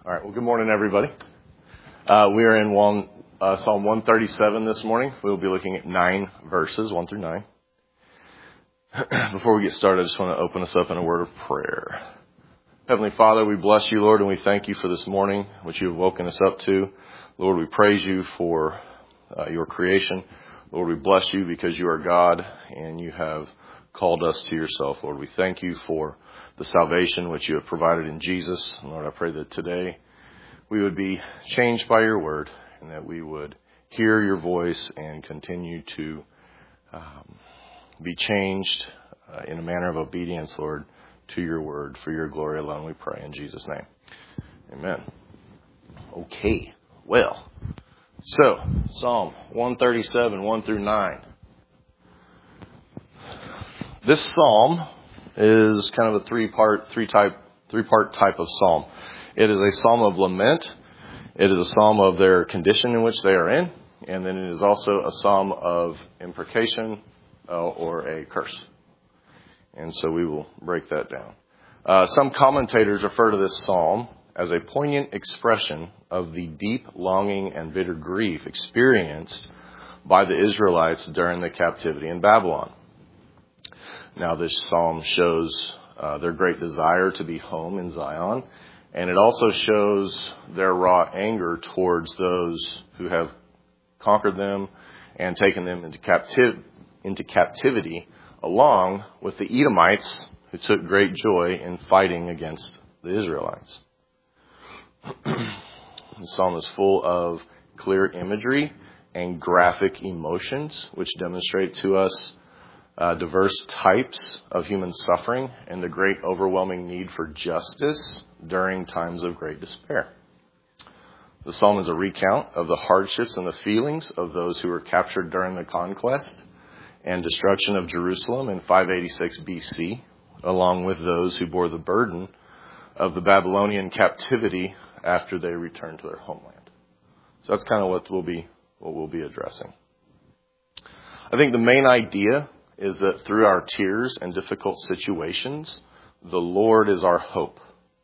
All right. Well, good morning, everybody. We are in Psalm 137 this morning. We'll be looking at 9 verses, 1 through 9. Before we get started, I just want to open us up in a word of prayer. Heavenly Father, we bless you, Lord, and we thank you for this morning, which you have woken us up to. Lord, we praise you for your creation. Lord, we bless you because you are God and you have called us to yourself. Lord, we thank you for the salvation which you have provided in Jesus. And Lord, I pray that today we would be changed by your word and that we would hear your voice and continue to be changed in a manner of obedience, Lord, to your word. For your glory alone we pray in Jesus' name. Amen. Okay, well, so Psalm 137, 1 through 9. This psalm is kind of a three-part type of psalm. It is a psalm of lament. It is a psalm of their condition in which they are in. And then it is also a psalm of imprecation or a curse. And so we will break that down. Some commentators refer to this psalm as a poignant expression of the deep longing and bitter grief experienced by the Israelites during the captivity in Babylon. Now, this psalm shows their great desire to be home in Zion, and it also shows their raw anger towards those who have conquered them and taken them into captivity, along with the Edomites, who took great joy in fighting against the Israelites. The psalm is full of clear imagery and graphic emotions, which demonstrate to us diverse types of human suffering and the great overwhelming need for justice during times of great despair. The psalm is a recount of the hardships and the feelings of those who were captured during the conquest and destruction of Jerusalem in 586 BC, along with those who bore the burden of the Babylonian captivity after they returned to their homeland. So that's kind of what we'll be addressing. I think the main idea is that through our tears and difficult situations, the Lord is our hope.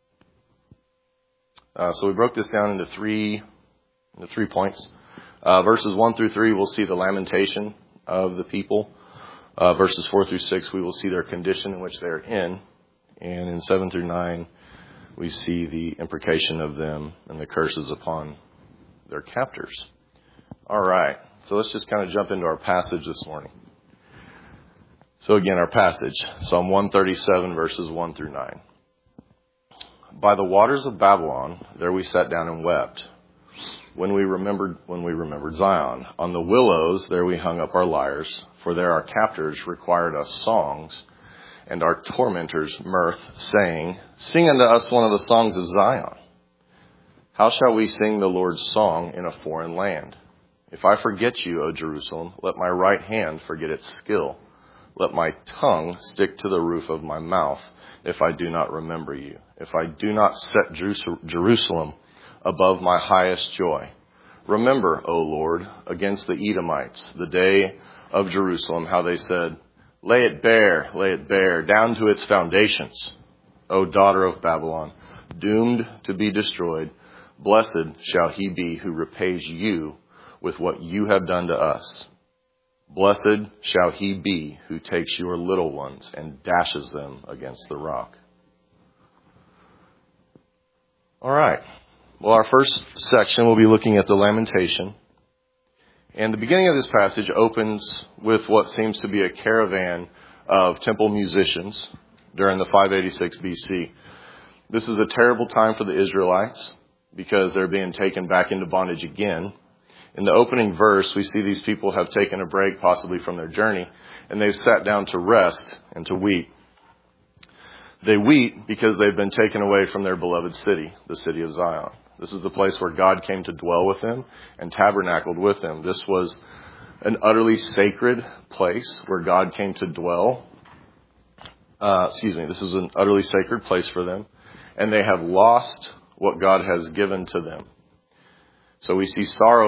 So we broke this down into three points. Verses 1 through 3, we'll see the lamentation of the people. Verses 4 through 6, we will see their condition in which they are in. And in 7 through 9, we see the imprecation of them and the curses upon their captors. All right, so let's just kind of jump into our passage this morning. So again, our passage, Psalm 137, verses 1 through 9. By the waters of Babylon, there we sat down and wept. When we remembered Zion, on the willows, there we hung up our lyres, for there our captors required us songs, and our tormentors mirth, saying, Sing unto us one of the songs of Zion. How shall we sing the Lord's song in a foreign land? If I forget you, O Jerusalem, let my right hand forget its skill. Let my tongue stick to the roof of my mouth if I do not remember you. If I do not set Jerusalem above my highest joy. Remember, O Lord, against the Edomites, the day of Jerusalem, how they said, lay it bare, down to its foundations. O daughter of Babylon, doomed to be destroyed, blessed shall he be who repays you with what you have done to us. Blessed shall he be who takes your little ones and dashes them against the rock. All right. Well, our first section, we'll be looking at the lamentation. And the beginning of this passage opens with what seems to be a caravan of temple musicians during the 586 BC. This is a terrible time for the Israelites because they're being taken back into bondage again. In the opening verse, we see these people have taken a break possibly from their journey, and they've sat down to rest and to weep. They weep because they've been taken away from their beloved city, the city of Zion. This is the place where God came to dwell with them and tabernacled with them. This was an utterly sacred place where God came to dwell. This is an utterly sacred place for them, and they have lost what God has given to them. So we see sorrow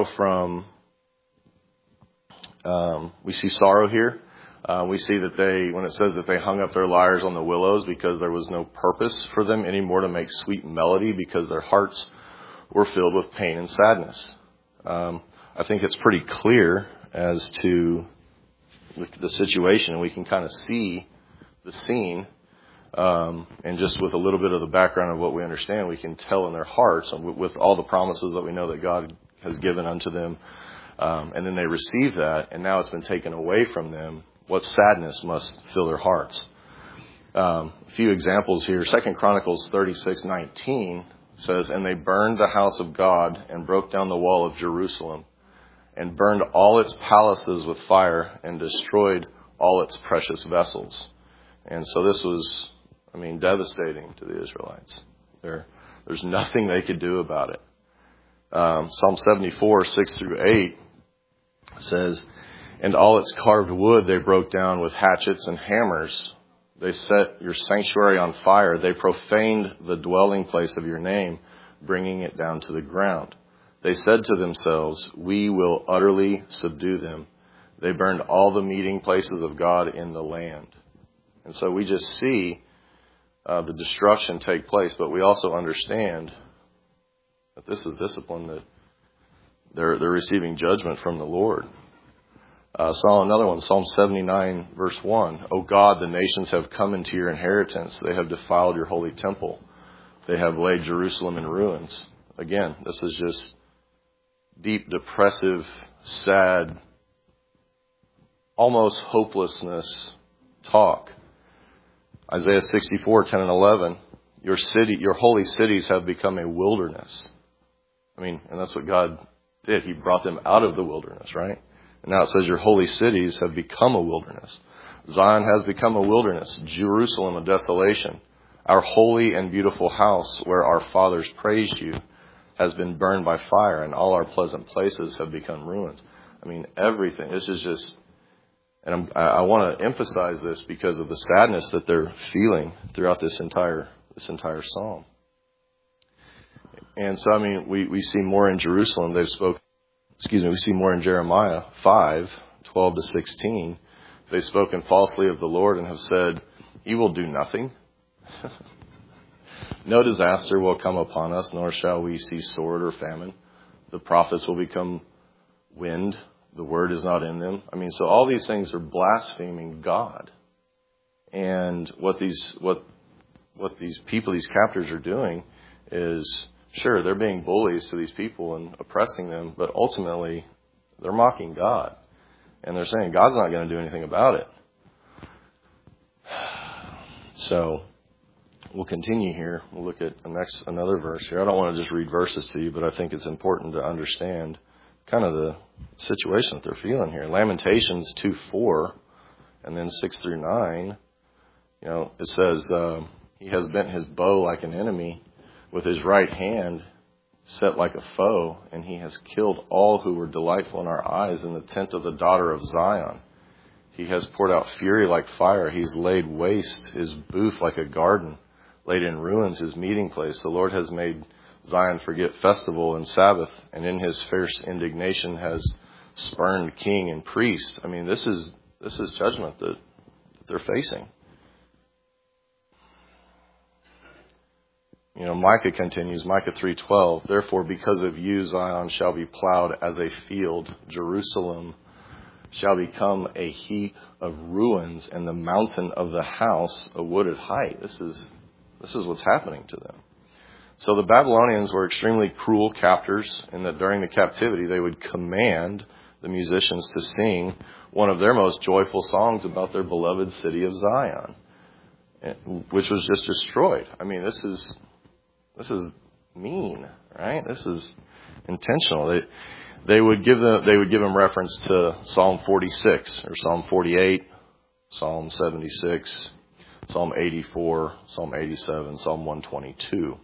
here. We see that when it says that they hung up their lyres on the willows because there was no purpose for them anymore to make sweet melody because their hearts were filled with pain and sadness. I think it's pretty clear as to the situation. We can kind of see the scene. And just with a little bit of the background of what we understand, we can tell in their hearts, and with all the promises that we know that God has given unto them, and then they receive that, and now it's been taken away from them, what sadness must fill their hearts. A few examples here. 2 Chronicles 36:19 says, "And they burned the house of God and broke down the wall of Jerusalem and burned all its palaces with fire and destroyed all its precious vessels." And so this was, devastating to the Israelites. There's nothing they could do about it. Psalm 74, 6 through 8 says, "And all its carved wood they broke down with hatchets and hammers. They set your sanctuary on fire. They profaned the dwelling place of your name, bringing it down to the ground. They said to themselves, we will utterly subdue them. They burned all the meeting places of God in the land." And so we just see the destruction take place, but we also understand that this is discipline, that they're receiving judgment from the Lord. Saw another one, Psalm 79, verse 1. "O God, the nations have come into your inheritance. They have defiled your holy temple. They have laid Jerusalem in ruins." Again, this is just deep, depressive, sad, almost hopelessness talk. Isaiah 64, 10 and 11. Your holy cities have become a wilderness. And that's what God did. He brought them out of the wilderness, right? And now it says your holy cities have become a wilderness. Zion has become a wilderness. Jerusalem a desolation. Our holy and beautiful house where our fathers praised you has been burned by fire, and all our pleasant places have become ruins. Everything. This is just... And I want to emphasize this because of the sadness that they're feeling throughout this entire psalm. And so, we see more in Jerusalem. We see more in Jeremiah 5, 12 to 16. They've spoken falsely of the Lord and have said, "He will do nothing. No disaster will come upon us, nor shall we see sword or famine. The prophets will become wind. The word is not in them." So all these things are blaspheming God. And what these people, these captors are doing is, sure, they're being bullies to these people and oppressing them, but ultimately they're mocking God. And they're saying God's not going to do anything about it. So we'll continue here. We'll look at another verse here. I don't want to just read verses to you, but I think it's important to understand kind of the situation that they're feeling here. Lamentations 2:4 and then 6 through 9. It says, "He has bent his bow like an enemy, with his right hand set like a foe, and he has killed all who were delightful in our eyes in the tent of the daughter of Zion. He has poured out fury like fire. He's laid waste his booth like a garden, laid in ruins his meeting place. The Lord has made Zion forget festival and Sabbath, and in his fierce indignation has spurned king and priest." This is judgment that they're facing. Micah continues, Micah 3:12. "Therefore, because of you, Zion shall be plowed as a field. Jerusalem shall become a heap of ruins, and the mountain of the house a wooded height." This is what's happening to them. So the Babylonians were extremely cruel captors, in that during the captivity they would command the musicians to sing one of their most joyful songs about their beloved city of Zion, which was just destroyed. This is mean, right? This is intentional. They would give them reference to Psalm 46 or Psalm 48, Psalm 76, Psalm 84, Psalm 87, Psalm 122.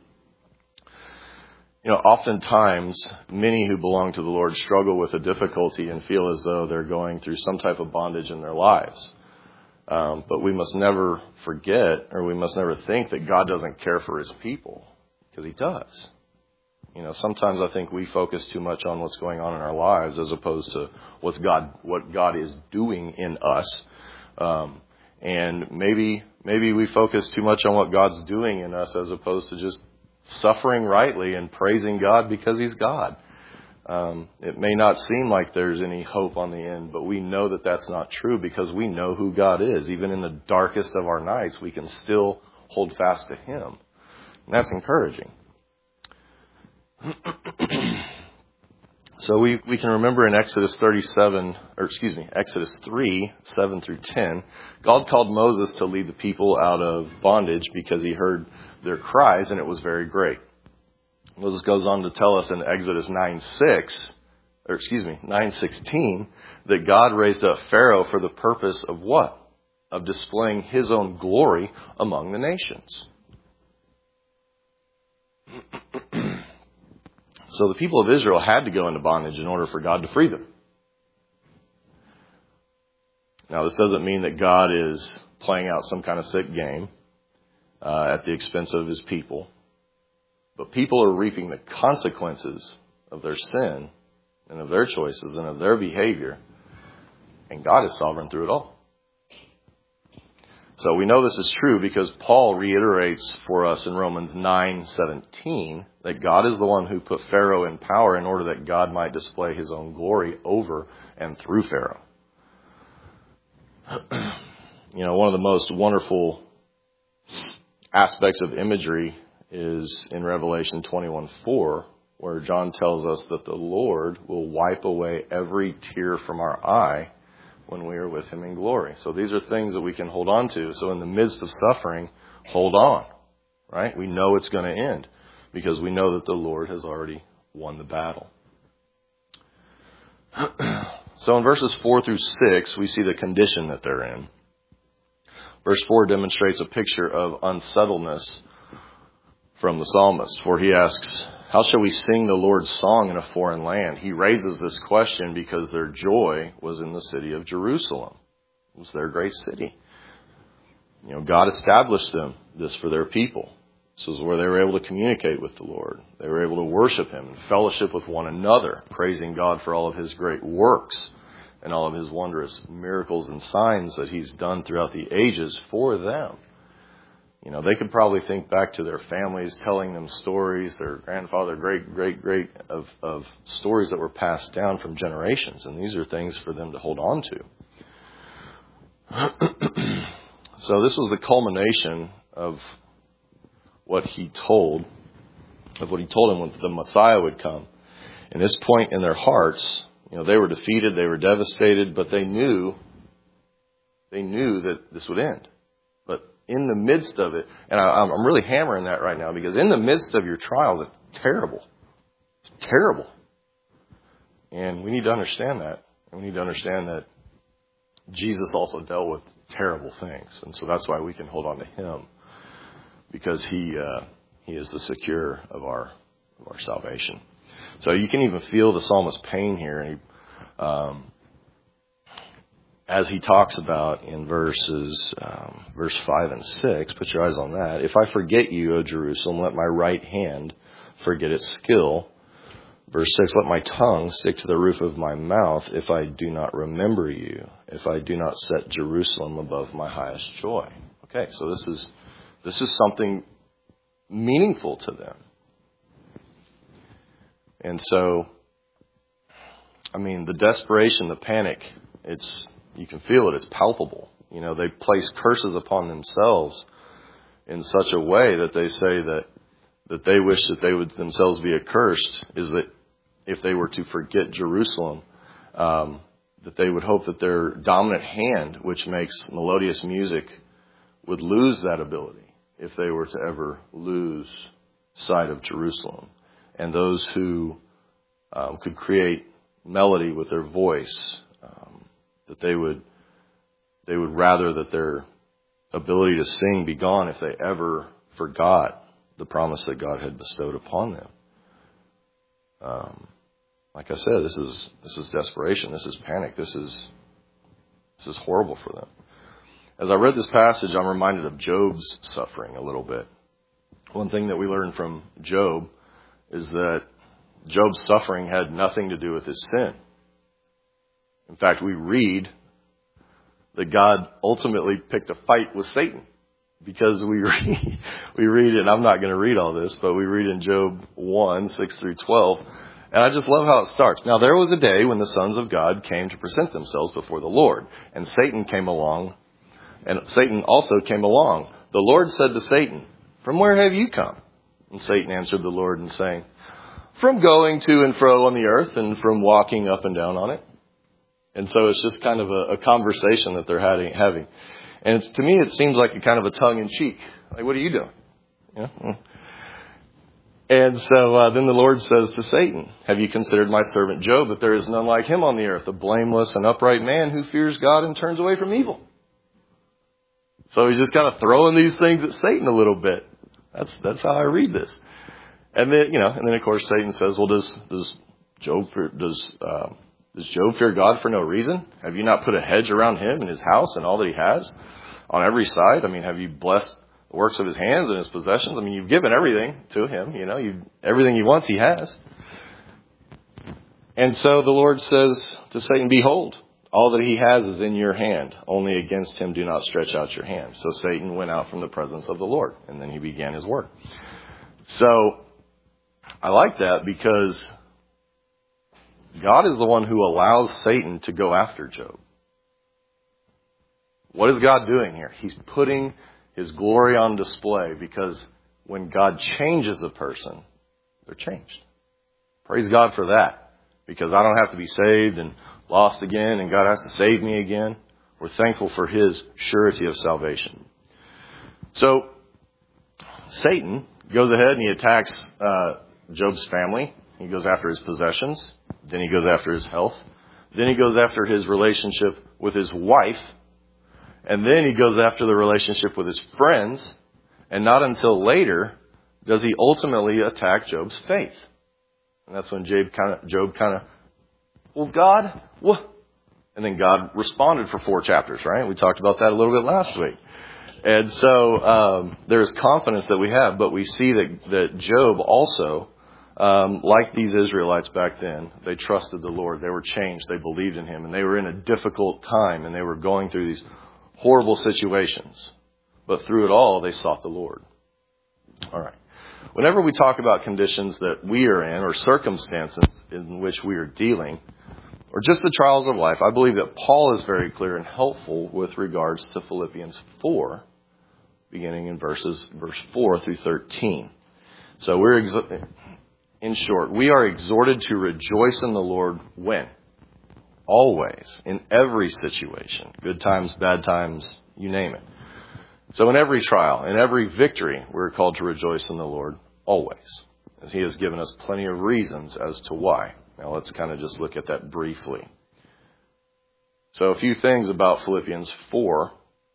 Oftentimes, many who belong to the Lord struggle with a difficulty and feel as though they're going through some type of bondage in their lives. But we must never forget, or we must never think that God doesn't care for his people, because he does. Sometimes I think we focus too much on what's going on in our lives as opposed to what God is doing in us. And maybe we focus too much on what God's doing in us as opposed to just suffering rightly and praising God because He's God. It may not seem like there's any hope on the end, but we know that that's not true because we know who God is. Even in the darkest of our nights, we can still hold fast to Him. And that's encouraging. So we can remember in Exodus 3, 7 through 10, God called Moses to lead the people out of bondage because He heard their cries, and it was very great. Moses goes on to tell us in Exodus 9:16, that God raised up Pharaoh for the purpose of what? Of displaying His own glory among the nations. So the people of Israel had to go into bondage in order for God to free them. Now, this doesn't mean that God is playing out some kind of sick game at the expense of His people. But people are reaping the consequences of their sin and of their choices and of their behavior. And God is sovereign through it all. So we know this is true because Paul reiterates for us in Romans 9:17 that God is the one who put Pharaoh in power in order that God might display His own glory over and through Pharaoh. One of the most wonderful aspects of imagery is in Revelation 21:4, where John tells us that the Lord will wipe away every tear from our eye when we are with Him in glory. So these are things that we can hold on to. So in the midst of suffering, hold on, right? We know it's going to end because we know that the Lord has already won the battle. So in verses 4 through 6, we see the condition that they're in. Verse 4 demonstrates a picture of unsettledness from the psalmist, for he asks, how shall we sing the Lord's song in a foreign land? He raises this question because their joy was in the city of Jerusalem. It was their great city. God established this for their people. This is where they were able to communicate with the Lord. They were able to worship Him and fellowship with one another, praising God for all of His great works and all of His wondrous miracles and signs that He's done throughout the ages for them. They could probably think back to their families telling them stories, their grandfather, great of stories that were passed down from generations. And these are things for them to hold on to. So this was the culmination of what He told them when the Messiah would come. And this point in their hearts, they were defeated, they were devastated, but they knew that this would end. In the midst of it, and I'm really hammering that right now because in the midst of your trials, it's terrible. It's terrible. And we need to understand that. And we need to understand that Jesus also dealt with terrible things. And so that's why we can hold on to Him because He is the secure of our salvation. So you can even feel the psalmist's pain here. And as he talks about in verse 5 and 6, put your eyes on that. If I forget you, O Jerusalem, let my right hand forget its skill. Verse 6, let my tongue stick to the roof of my mouth if I do not remember you, if I do not set Jerusalem above my highest joy. Okay, so this is something meaningful to them. And so, the desperation, the panic, you can feel it. It's palpable. They place curses upon themselves in such a way that they say that they wish that they would themselves be accursed, is that if they were to forget Jerusalem, that they would hope that their dominant hand, which makes melodious music, would lose that ability if they were to ever lose sight of Jerusalem. And those who could create melody with their voice, that they would rather that their ability to sing be gone if they ever forgot the promise that God had bestowed upon them. Like I said, this is desperation. This is panic. This is horrible for them. As I read this passage, I'm reminded of Job's suffering a little bit. One thing that we learn from Job is that Job's suffering had nothing to do with his sin. In fact, we read that God ultimately picked a fight with Satan because we read it, and I'm not going to read all this, but we read in Job 1, 6 through 12, and I just love how it starts. Now there was a day when the sons of God came to present themselves before the Lord, and Satan also came along. The Lord said to Satan, "From where have you come?" And Satan answered the Lord and saying, "From going to and fro on the earth and from walking up and down on it." And so it's just kind of a conversation that they're having. And to me, it seems like a kind of a tongue-in-cheek. Like, what are you doing? Yeah. And so then the Lord says to Satan, "Have you considered my servant Job, that there is none like him on the earth, a blameless and upright man who fears God and turns away from evil?" So he's just kind of throwing these things at Satan a little bit. That's how I read this. And then, of course Satan says, "Well, does Job fear God for no reason? Have you not put a hedge around him and his house and all that he has on every side? I mean, have you blessed the works of his hands and his possessions? I mean, you've given everything to him, everything he wants, he has." And so the Lord says to Satan, "Behold, all that he has is in your hand. Only against him do not stretch out your hand." So Satan went out from the presence of the Lord, and then he began his work. So I like that because God is the one who allows Satan to go after Job. What is God doing here? He's putting his glory on display, because when God changes a person, they're changed. Praise God for that, because I don't have to be saved and lost again, and God has to save me again. We're thankful for his surety of salvation. So Satan goes ahead and he attacks Job's family. He goes after his possessions. Then he goes after his health. Then he goes after his relationship with his wife. And then he goes after the relationship with his friends. And not until later does he ultimately attack Job's faith. And that's when Job kind of, "Well, God, what?" And then God responded for 4 chapters, right? We talked about that a little bit last week. And so there's confidence that we have, but we see that Job also, like these Israelites back then, they trusted the Lord. They were changed. They believed in him. And they were in a difficult time, and they were going through these horrible situations. But through it all, they sought the Lord. All right. Whenever we talk about conditions that we are in, or circumstances in which we are dealing, or just the trials of life, I believe that Paul is very clear and helpful with regards to Philippians 4, beginning in verse 4 through 13. So in short, we are exhorted to rejoice in the Lord when? Always, in every situation, good times, bad times, you name it. So in every trial, in every victory, we're called to rejoice in the Lord always, as he has given us plenty of reasons as to why. Now let's kind of just look at that briefly. So a few things about Philippians 4.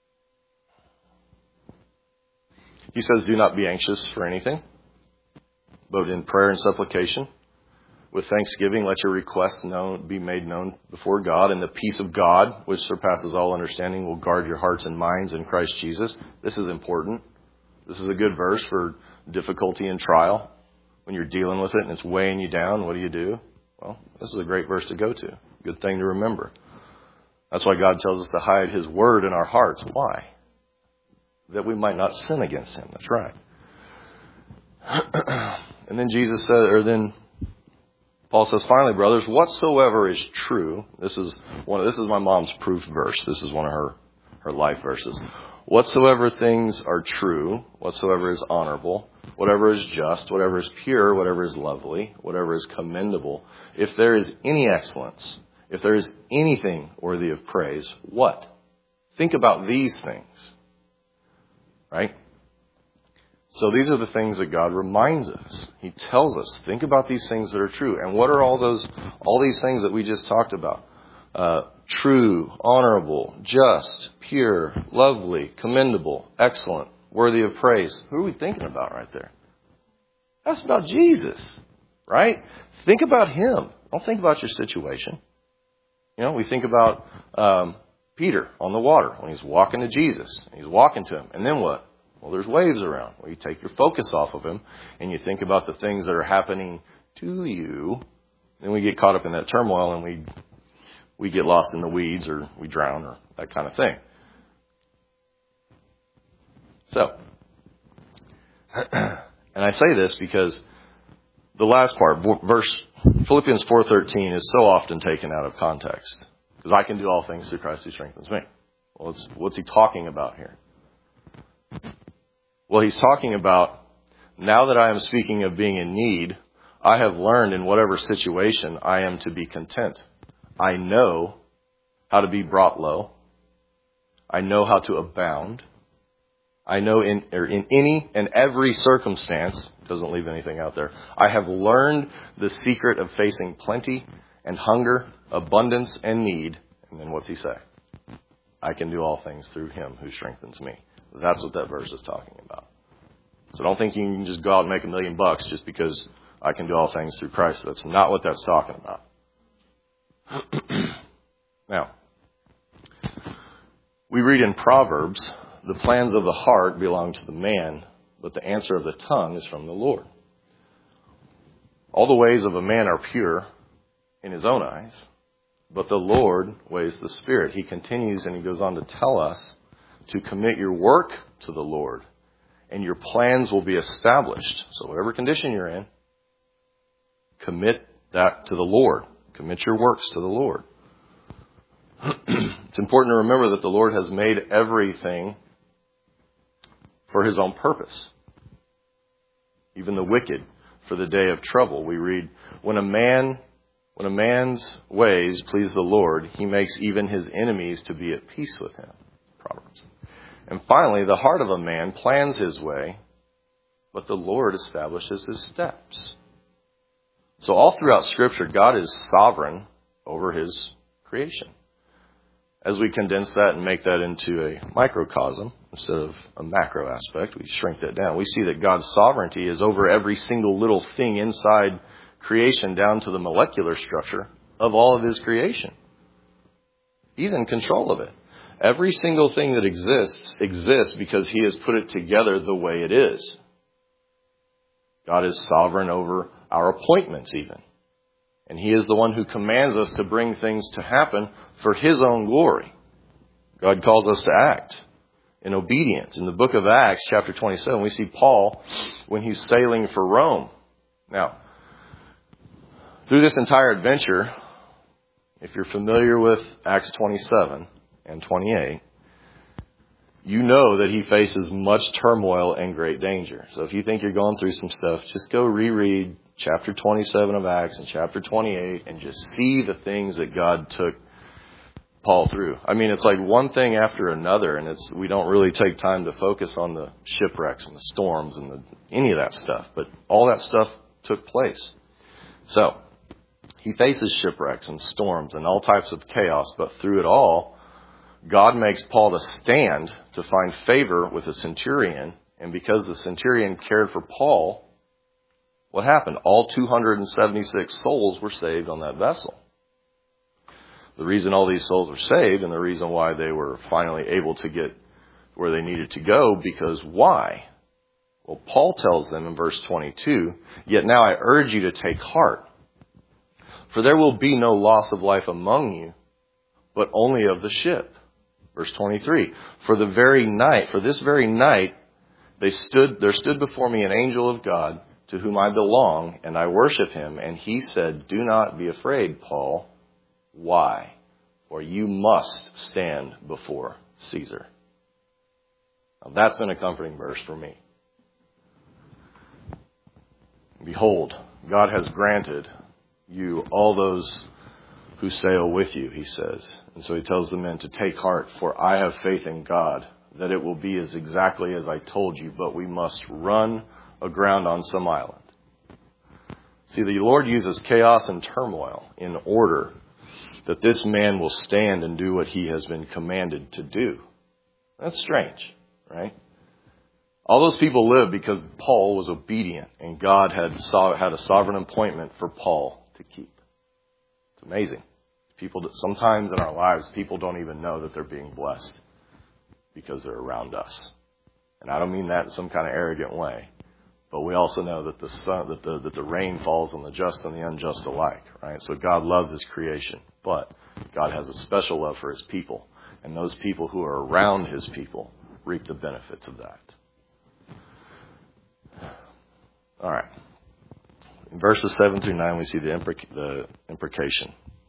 He says, "Do not be anxious for anything, but in prayer and supplication, with thanksgiving, let your requests be made known before God, and the peace of God, which surpasses all understanding, will guard your hearts and minds in Christ Jesus." This is important. This is a good verse for difficulty and trial. When you're dealing with it and it's weighing you down, what do? Well, this is a great verse to go to. Good thing to remember. That's why God tells us to hide his word in our hearts. Why? That we might not sin against him. That's right. And then then Paul says, "Finally, brothers, whatsoever is true." This is my mom's proof verse. This is one of her life verses. "Whatsoever things are true, whatsoever is honorable, whatever is just, whatever is pure, whatever is lovely, whatever is commendable, if there is any excellence, if there is anything worthy of praise, what? Think about these things." Right? So these are the things that God reminds us. He tells us, think about these things that are true. And what are all these things that we just talked about? True, honorable, just, pure, lovely, commendable, excellent, worthy of praise. Who are we thinking about right there? That's about Jesus, right? Think about him. Don't think about your situation. We think about Peter on the water when he's walking to Jesus. He's walking to him. And then what? Well, there's waves around. Well, you take your focus off of him and you think about the things that are happening to you. Then we get caught up in that turmoil and we get lost in the weeds, or we drown, or that kind of thing. So, and I say this because the last part, Philippians 4:13, is so often taken out of context. Because I can do all things through Christ who strengthens me. Well, what's he talking about here? Well, he's talking about, now that I am speaking of being in need, I have learned in whatever situation I am to be content. I know how to be brought low. I know how to abound. I know in any and every circumstance, doesn't leave anything out there, I have learned the secret of facing plenty and hunger, abundance and need. And then what's he say? I can do all things through him who strengthens me. That's what that verse is talking about. So don't think you can just go out and make $1 million just because I can do all things through Christ. That's not what that's talking about. Now, we read in Proverbs, the plans of the heart belong to the man, but the answer of the tongue is from the Lord. All the ways of a man are pure in his own eyes, but the Lord weighs the spirit. He continues and he goes on to tell us to commit your work to the Lord, and your plans will be established. So whatever condition you're in, commit that to the Lord. Commit your works to the Lord. It's important to remember that the Lord has made everything for his own purpose. Even the wicked for the day of trouble. We read, when a man's ways please the Lord, he makes even his enemies to be at peace with him. Proverbs. And finally, the heart of a man plans his way, but the Lord establishes his steps. So all throughout Scripture, God is sovereign over his creation. As we condense that and make that into a microcosm instead of a macro aspect, we shrink that down. We see that God's sovereignty is over every single little thing inside creation down to the molecular structure of all of his creation. He's in control of it. Every single thing that exists because he has put it together the way it is. God is sovereign over our appointments even. And he is the one who commands us to bring things to happen for his own glory. God calls us to act in obedience. In the book of Acts, chapter 27, we see Paul when he's sailing for Rome. Now, through this entire adventure, if you're familiar with Acts 27 and 28, you know that he faces much turmoil and great danger. So if you think you're going through some stuff, just go reread chapter 27 of Acts and chapter 28 and just see the things that God took Paul through. I mean, it's like one thing after another, and we don't really take time to focus on the shipwrecks and the storms and any of that stuff. But all that stuff took place. So he faces shipwrecks and storms and all types of chaos, but through it all, God makes Paul to stand to find favor with a centurion. And because the centurion cared for Paul, what happened? All 276 souls were saved on that vessel. The reason all these souls were saved and the reason why they were finally able to get where they needed to go, because why? Well, Paul tells them in verse 22, yet now I urge you to take heart, for there will be no loss of life among you, but only of the ship. Verse 23, for this very night, there stood before me an angel of God, to whom I belong, and I worship him. And he said, do not be afraid, Paul. Why? For you must stand before Caesar. Now, that's been a comforting verse for me. Behold, God has granted you all those who sail with you, he says. And so he tells the men to take heart, for I have faith in God, that it will be as exactly as I told you, but we must run aground on some island. See, the Lord uses chaos and turmoil in order that this man will stand and do what he has been commanded to do. That's strange, right? All those people lived because Paul was obedient and God had a sovereign appointment for Paul to keep. It's amazing. Sometimes in our lives, people don't even know that they're being blessed because they're around us. And I don't mean that in some kind of arrogant way. But we also know that the rain falls on the just and the unjust alike, right? So God loves his creation, but God has a special love for his people. And those people who are around his people reap the benefits of that. All right. In verses 7 through 9, we see the imprecation.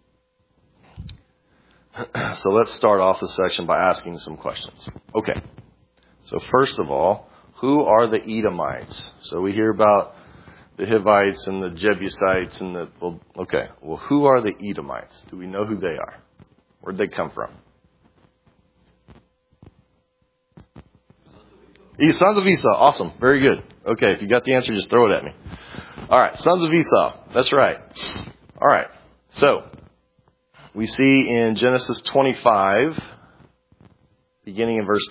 So let's start off this section by asking some questions. Okay. So first of all, who are the Edomites? So we hear about the Hivites and the Jebusites and well, who are the Edomites? Do we know who they are? Where'd they come from? Sons of Esau. Awesome. Very good. Okay, if you got the answer, just throw it at me. All right, sons of Esau. That's right. All right. So, we see in Genesis 25, beginning in verse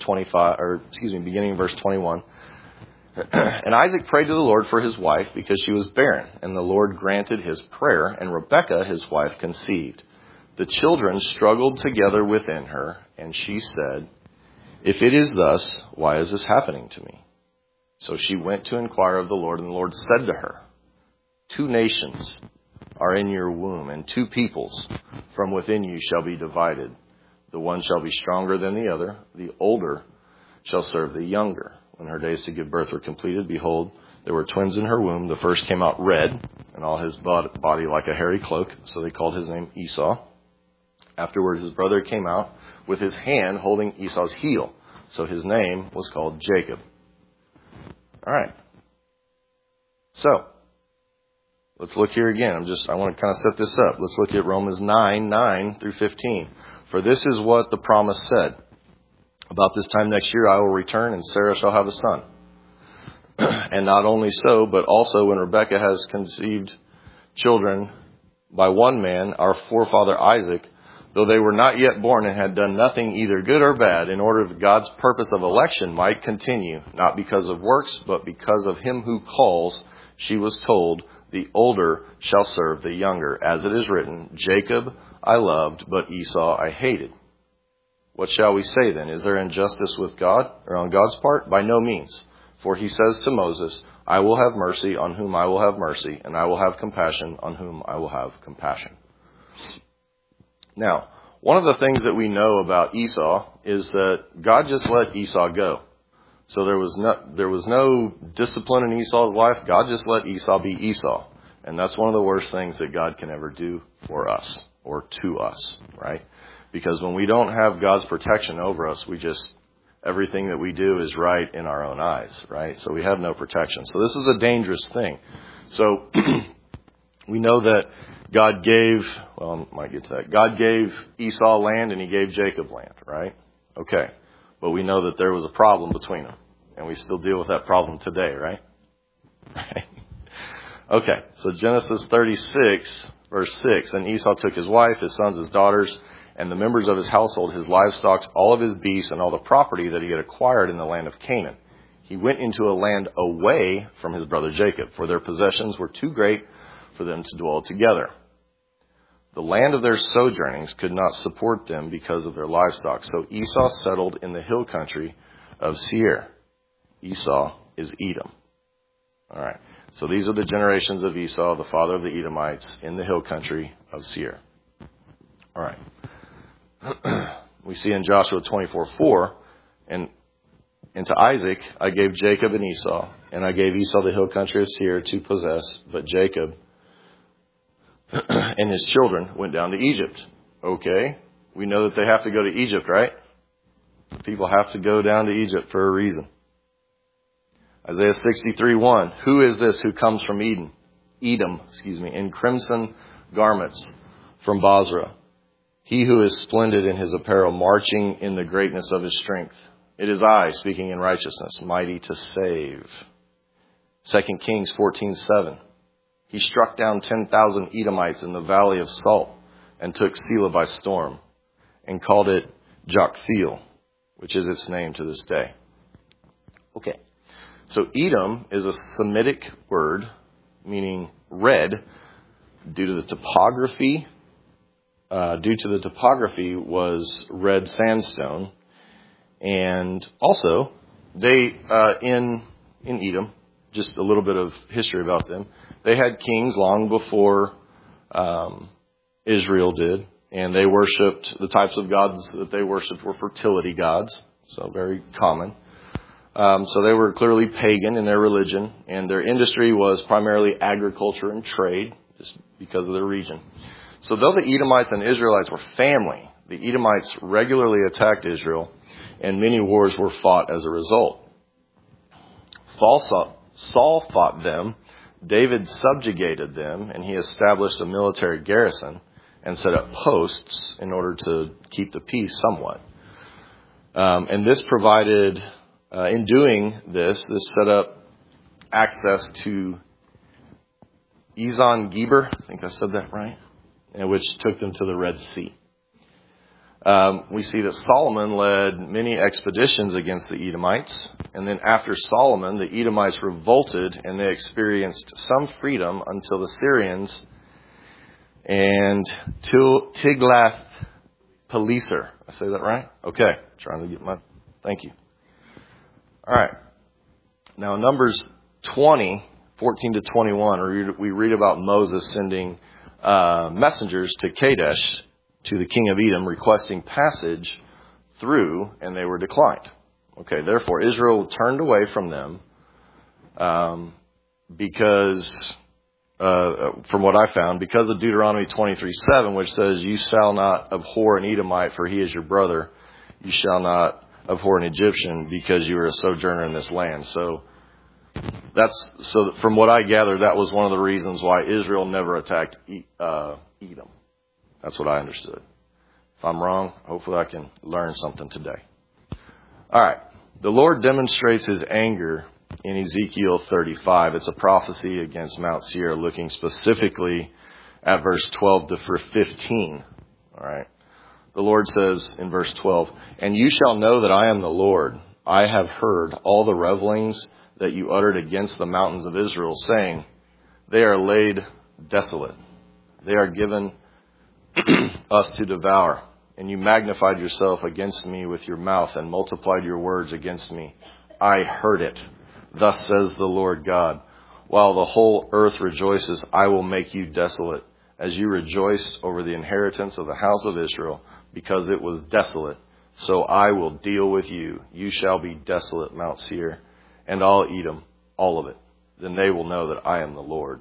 21. And Isaac prayed to the Lord for his wife because she was barren, and the Lord granted his prayer, and Rebekah, his wife, conceived. The children struggled together within her, and she said, "If it is thus, why is this happening to me?" So she went to inquire of the Lord, and the Lord said to her, "Two nations are in your womb, and two peoples from within you shall be divided. The one shall be stronger than the other. The older shall serve the younger." When her days to give birth were completed, behold, there were twins in her womb. The first came out red, and all his body like a hairy cloak, so they called his name Esau. Afterward, his brother came out with his hand holding Esau's heel, so his name was called Jacob. All right. So, let's look here again. I want to kind of set this up. Let's look at Romans 9 through 15. For this is what the promise said. About this time next year I will return, and Sarah shall have a son. And not only so, but also when Rebekah has conceived children by one man, our forefather Isaac, though they were not yet born and had done nothing either good or bad, in order that God's purpose of election might continue, not because of works, but because of him who calls, she was told, "The older shall serve the younger." As it is written, "Jacob I loved, but Esau I hated." What shall we say then? Is there injustice with God, or on God's part? By no means. For he says to Moses, "I will have mercy on whom I will have mercy, and I will have compassion on whom I will have compassion." Now, one of the things that we know about Esau is that God just let Esau go. So there was no discipline in Esau's life. God just let Esau be Esau. And that's one of the worst things that God can ever do for us or to us, right? Because when we don't have God's protection over us, everything that we do is right in our own eyes, right? So we have no protection. So this is a dangerous thing. So we know that God gave Esau land and he gave Jacob land, right? Okay. But we know that there was a problem between them. And we still deal with that problem today, right? Right. Okay. So Genesis 36, verse 6. And Esau took his wife, his sons, his daughters, and the members of his household, his livestock, all of his beasts, and all the property that he had acquired in the land of Canaan. He went into a land away from his brother Jacob, for their possessions were too great for them to dwell together. The land of their sojournings could not support them because of their livestock. So Esau settled in the hill country of Seir. Esau is Edom. All right. So these are the generations of Esau, the father of the Edomites, in the hill country of Seir. All right. We see in Joshua 24:4, and to Isaac I gave Jacob and Esau, and I gave Esau the hill country of Seir to possess, but Jacob and his children went down to Egypt. Okay, we know that they have to go to Egypt, right? People have to go down to Egypt for a reason. Isaiah 63:1, who is this who comes from Edom, in crimson garments from Basra? He who is splendid in his apparel, marching in the greatness of his strength. It is I, speaking in righteousness, mighty to save. 2 Kings 14:7. He struck down 10,000 Edomites in the valley of Salt and took Selah by storm and called it Joktheel, which is its name to this day. Okay. So Edom is a Semitic word meaning red due to the topography. Was red sandstone, and also they in Edom, just a little bit of history about them. They had kings long before Israel did, and they worshipped the types of gods that they worshipped were fertility gods, so very common. So they were clearly pagan in their religion, and their industry was primarily agriculture and trade, just because of their region. So though the Edomites and Israelites were family, the Edomites regularly attacked Israel, and many wars were fought as a result. Saul fought them, David subjugated them, and he established a military garrison and set up posts in order to keep the peace somewhat. And this provided, in doing this set up access to Ezon-Geber, I think I said that right, which took them to the Red Sea. We see that Solomon led many expeditions against the Edomites, and then after Solomon, the Edomites revolted and they experienced some freedom until the Syrians and Tiglath-Pileser. I say that right? Okay. Thank you. All right. Now, Numbers 20, 14 to 21, we read about Moses sending messengers to Kadesh, to the king of Edom, requesting passage through, and they were declined. Okay, therefore Israel turned away from them because, from what I found, because of Deuteronomy 23:7, which says, "You shall not abhor an Edomite, for he is your brother. You shall not abhor an Egyptian, because you are a sojourner in this land." So from what I gather, that was one of the reasons why Israel never attacked Edom. That's what I understood. If I'm wrong, hopefully I can learn something today. All right. The Lord demonstrates his anger in Ezekiel 35. It's a prophecy against Mount Seir, looking specifically at verse 12 to 15. All right. The Lord says in verse 12, "And you shall know that I am the Lord. I have heard all the revilings that you uttered against the mountains of Israel, saying, they are laid desolate. They are given us to devour. And you magnified yourself against me with your mouth and multiplied your words against me. I heard it. Thus says the Lord God, while the whole earth rejoices, I will make you desolate, as you rejoiced over the inheritance of the house of Israel, because it was desolate. So I will deal with you. You shall be desolate, Mount Seir, and all Edom, all of it. Then they will know that I am the Lord."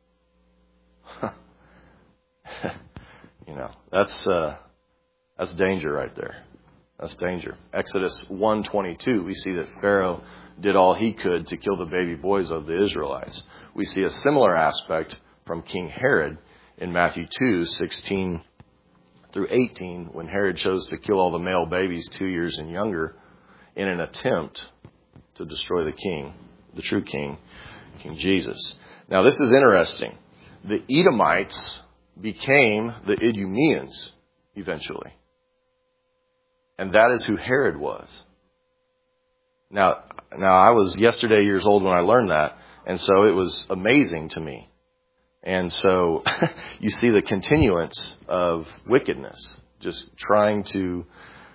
That's danger right there. That's danger. Exodus 1:22, we see that Pharaoh did all he could to kill the baby boys of the Israelites. We see a similar aspect from King Herod in Matthew 2:16 through 18, when Herod chose to kill all the male babies 2 years and younger in an attempt to destroy the king, the true king, King Jesus. Now, this is interesting. The Edomites became the Idumeans eventually. And that is who Herod was. Now I was yesterday years old when I learned that, and so it was amazing to me. And so you see the continuance of wickedness, just trying to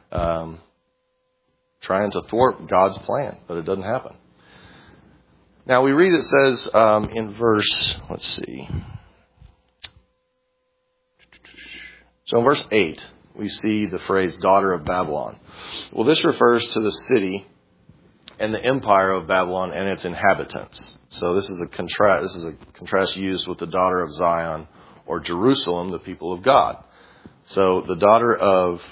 thwart God's plan, but it doesn't happen. Now we read, it says in verse, let's see. So in verse 8, we see the phrase daughter of Babylon. Well, this refers to the city and the empire of Babylon and its inhabitants. So this is a contrast used with the daughter of Zion, or Jerusalem, the people of God. So the daughter of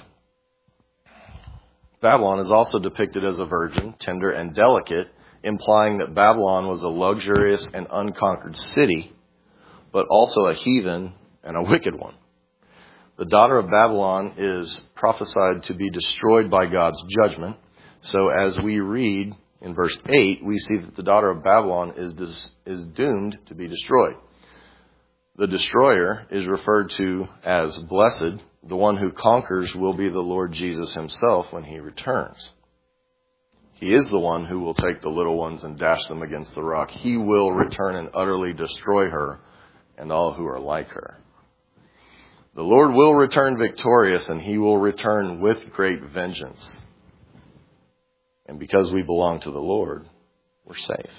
Babylon is also depicted as a virgin, tender and delicate, implying that Babylon was a luxurious and unconquered city, but also a heathen and a wicked one. The daughter of Babylon is prophesied to be destroyed by God's judgment. So as we read in verse 8, we see that the daughter of Babylon is doomed to be destroyed. The destroyer is referred to as blessed. The one who conquers will be the Lord Jesus himself when he returns. He is the one who will take the little ones and dash them against the rock. He will return and utterly destroy her and all who are like her. The Lord will return victorious, and he will return with great vengeance. And because we belong to the Lord, we're safe.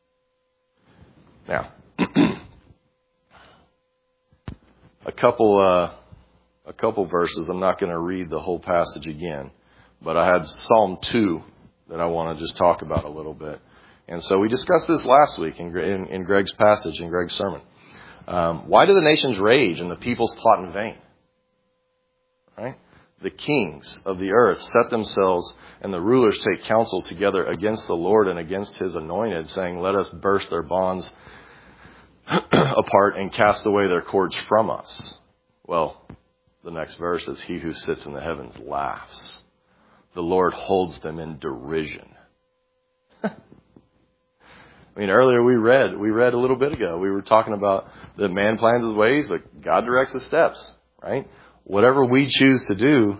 Now, a couple verses. I'm not going to read the whole passage again, but I had Psalm 2 that I want to just talk about a little bit. And so we discussed this last week in Greg's passage, in Greg's sermon. Why do the nations rage and the peoples plot in vain? Right? The kings of the earth set themselves, and the rulers take counsel together against the Lord and against his anointed, saying, let us burst their bonds apart and cast away their cords from us. Well, the next verse is, he who sits in the heavens laughs. The Lord holds them in derision. I mean, earlier we read a little bit ago, we were talking about that man plans his ways, but God directs his steps, right? Whatever we choose to do,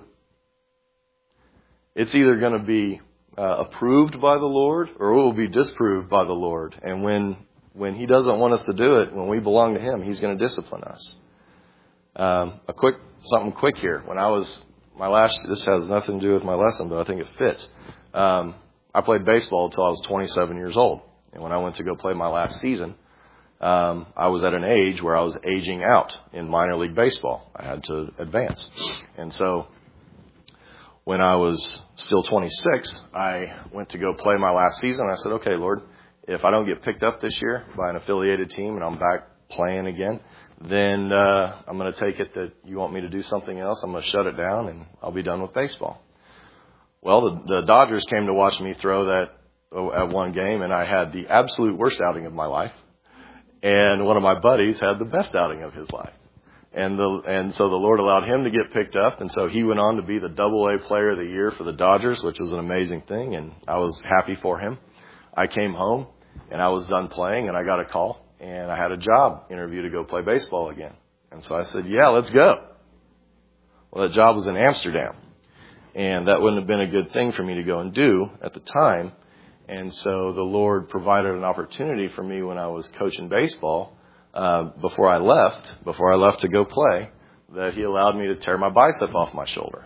it's either going to be approved by the Lord or it will be disproved by the Lord. And when he doesn't want us to do it, when we belong to him, he's going to discipline us. Something quick here. When I was this has nothing to do with my lesson, but I think it fits. I played baseball until I was 27 years old. And when I went to go play my last season, I was at an age where I was aging out in minor league baseball. I had to advance. And so when I was still 26, I went to go play my last season. I said, okay, Lord, if I don't get picked up this year by an affiliated team and I'm back playing again, then I'm going to take it that you want me to do something else. I'm going to shut it down and I'll be done with baseball. Well, the Dodgers came to watch me throw that at one game, and I had the absolute worst outing of my life. And one of my buddies had the best outing of his life. And so the Lord allowed him to get picked up, and so he went on to be the AA player of the year for the Dodgers, which was an amazing thing, and I was happy for him. I came home, and I was done playing, and I got a call, and I had a job interview to go play baseball again. And so I said, yeah, let's go. Well, that job was in Amsterdam, and that wouldn't have been a good thing for me to go and do at the time. And so the Lord provided an opportunity for me when I was coaching baseball, before I left to go play, that he allowed me to tear my bicep off my shoulder.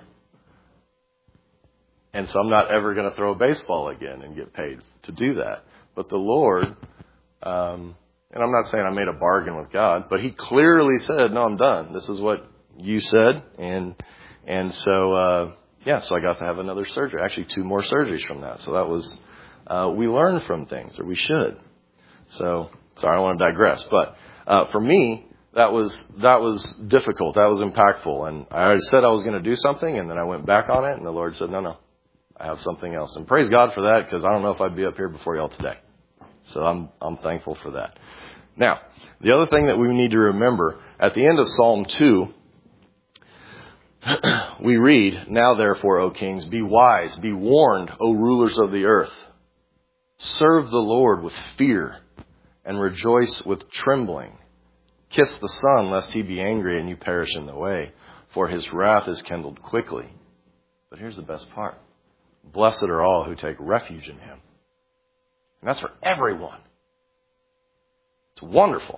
And so I'm not ever going to throw a baseball again and get paid to do that. But the Lord, and I'm not saying I made a bargain with God, but he clearly said, no, I'm done. This is what you said. And so, so I got to have another surgery, actually 2 more surgeries from that. So that was, we learn from things, or we should. So, sorry, I want to digress. But for me, that was difficult. That was impactful. And I already said I was going to do something, and then I went back on it, and the Lord said, no, I have something else. And praise God for that, because I don't know if I'd be up here before y'all today. So I'm thankful for that. Now, the other thing that we need to remember, at the end of Psalm 2, we read, now therefore, O kings, be wise, be warned, O rulers of the earth. Serve the Lord with fear and rejoice with trembling. Kiss the Son, lest he be angry and you perish in the way, for his wrath is kindled quickly. But here's the best part. Blessed are all who take refuge in him. And that's for everyone. It's wonderful.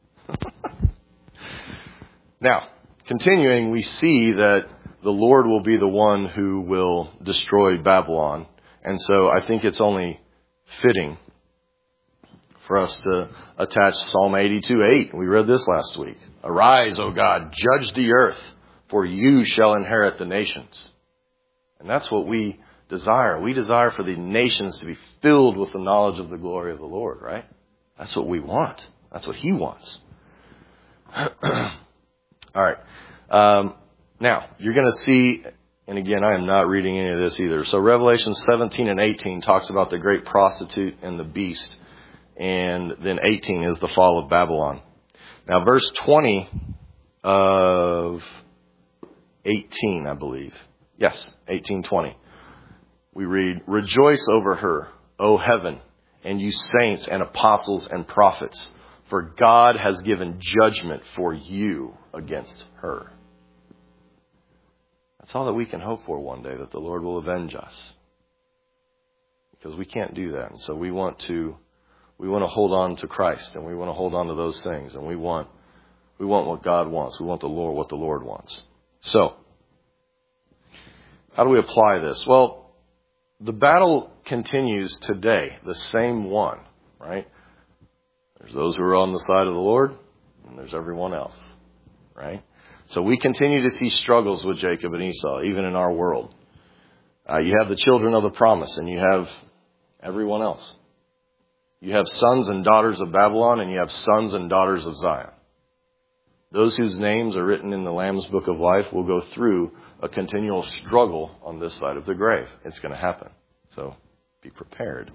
Now, continuing, we see that the Lord will be the one who will destroy Babylon. And so I think it's only fitting for us to attach Psalm 82:8. We read this last week. Arise, O God, judge the earth, for you shall inherit the nations. And that's what we desire. We desire for the nations to be filled with the knowledge of the glory of the Lord, right? That's what we want. That's what he wants. All right. Now, you're going to see, and again, I am not reading any of this either. So Revelation 17 and 18 talks about the great prostitute and the beast. And then 18 is the fall of Babylon. Now, verse 20 of 18, I believe. Yes, 18:20. We read, rejoice over her, O heaven, and you saints and apostles and prophets, for God has given judgment for you against her. That's all that we can hope for one day, that the Lord will avenge us. Because we can't do that. And so we want to hold on to Christ, and we want to hold on to those things, and we want what God wants. We want what the Lord wants. So, how do we apply this? Well, the battle continues today, the same one, right? There's those who are on the side of the Lord, and there's everyone else, right? So we continue to see struggles with Jacob and Esau, even in our world. You have the children of the promise, and you have everyone else. You have sons and daughters of Babylon, and you have sons and daughters of Zion. Those whose names are written in the Lamb's Book of Life will go through a continual struggle on this side of the grave. It's going to happen. So be prepared.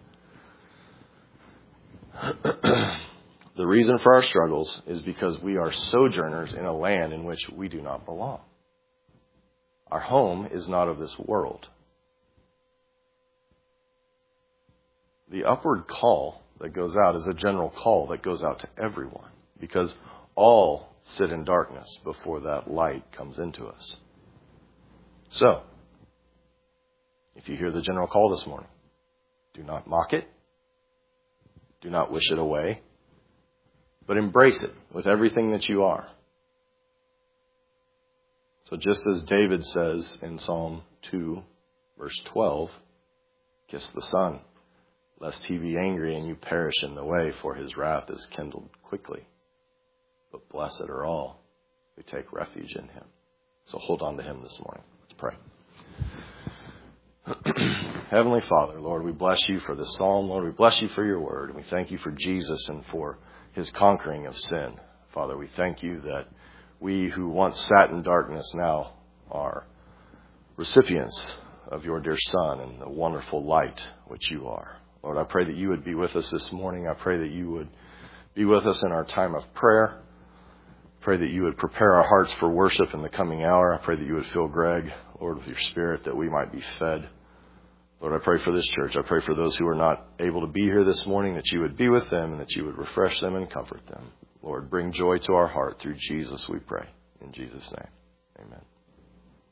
The reason for our struggles is because we are sojourners in a land in which we do not belong. Our home is not of this world. The upward call that goes out is a general call that goes out to everyone, because all sit in darkness before that light comes into us. So, if you hear the general call this morning, do not mock it. Do not wish it away, but embrace it with everything that you are. So just as David says in Psalm 2, verse 12, kiss the Son, lest he be angry and you perish in the way, for his wrath is kindled quickly. But blessed are all who take refuge in him. So hold on to him this morning. Let's pray. Heavenly Father, Lord, we bless you for this psalm. Lord, we bless you for your word. And we thank you for Jesus and for his conquering of sin. Father, we thank you that we who once sat in darkness now are recipients of your dear Son and the wonderful light which you are. Lord, I pray that you would be with us this morning. I pray that you would be with us in our time of prayer. Pray that you would prepare our hearts for worship in the coming hour. I pray that you would fill Greg, Lord, with your Spirit, that we might be fed. Lord, I pray for this church. I pray for those who are not able to be here this morning, that you would be with them and that you would refresh them and comfort them. Lord, bring joy to our heart through Jesus, we pray. In Jesus' name, amen.